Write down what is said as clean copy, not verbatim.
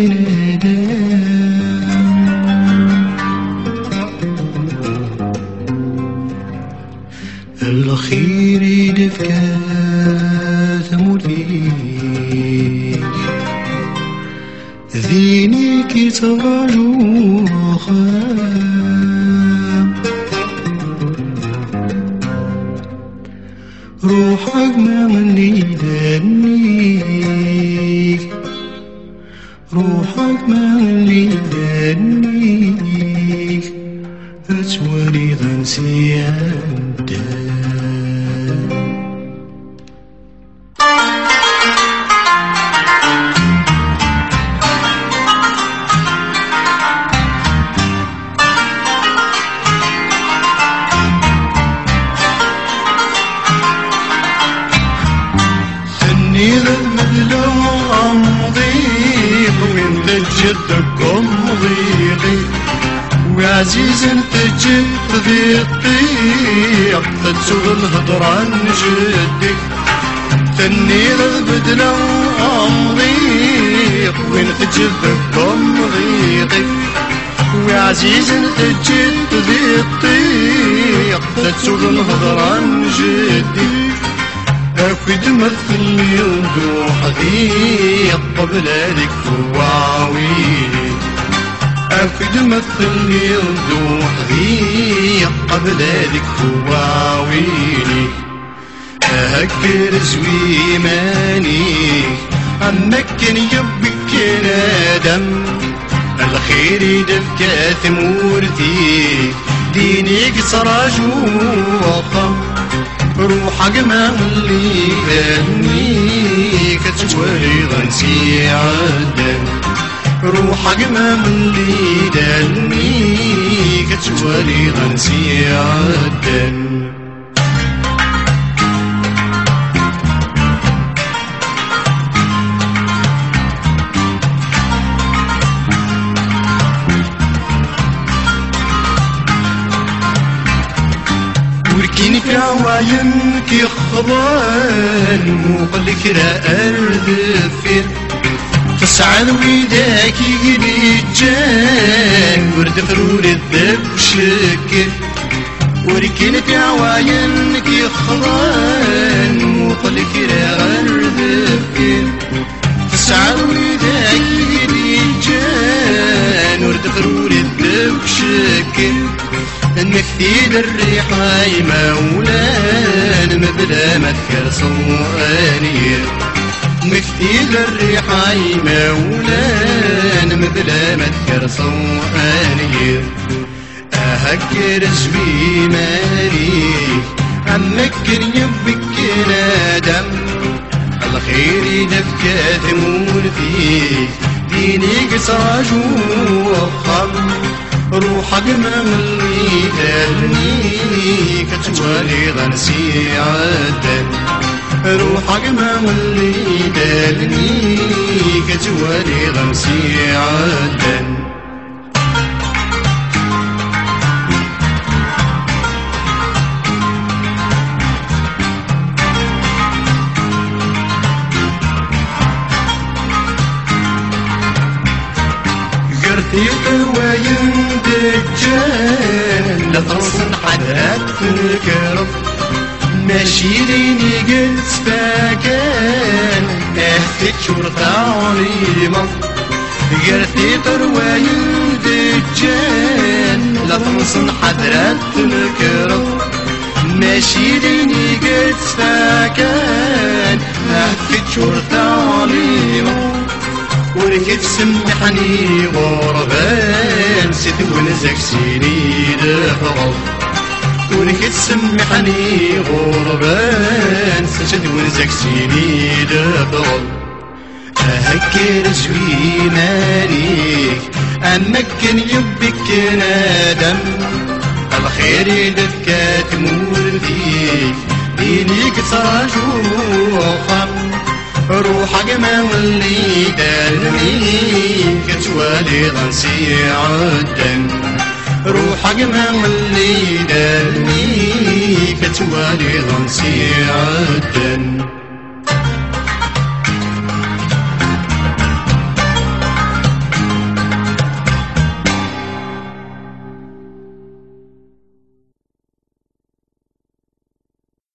الخير يدفك ثموديك ذينيك يتراجو خام روحك ما من يدنيك روحك ما من يدنيك أتولي غنسي عندك المدلو أمضيق وين تجدكم ضيقي وعزيز تجد ضيقي تتسوغ الهضران جدي ثني البدلو أمضيق وين تجدكم ضيقي وعزيز تجد ضيقي تتسوغ الهضران جدي أكيد مثلي وضوح ضيق قبل ذيك فواويلي أكيد مثلي وضوح ضيق قبل ذيك فواويلي أهكر زوي ماني أمكن يبك نادم الخير يدفك ثمورتي دينيك سراج وخم روحك ما اللي بني كتولي غنسي عدن روحك ما اللي دني كتولي غنسي عدن وركيني في عواين كي خضان وقلك را أرض فين تسعد ويداك يجري الجان ورد فرور الذب شكل وركيني في عواين كي خضان وقلك را أرض فين تسعد ويداك يجري الجان ورد فرور الذب شكل نكتيد الريحة مولان مبلا مذكر صوانير نكتيد الريحة مولان مبلا مذكر صوانير أهكر زوي ماليك أمكن يبك نادم الخير يدفك ثمول فيك دينيك سراج وخم روحك ما ملي دلني كتولي غنسي عدن روحك ما ملي دلني كتولي غنسي عدن يقواين دجال لا تنصن حدات الكرب ماشي ليني قلت فاكان اهتك شرطة عليمة قرتي قرواين دجال لا تنصن حدات الكرب ماشي ليني قلت فاكان اهتك شرطة عليمة ولكي تسمحني غربان سيت ونزك سيني دفغل ولكي تسمحني غربان سيت ونزك سيني دفغل أهكر زوي ماليك أمكن يبك نادم الخير يدفك تمور فيك دينيك تراجو خم روحك ما ولي دلني كتولي غنسي عدن روحك ما ولي دلني كتولي غنسي عدن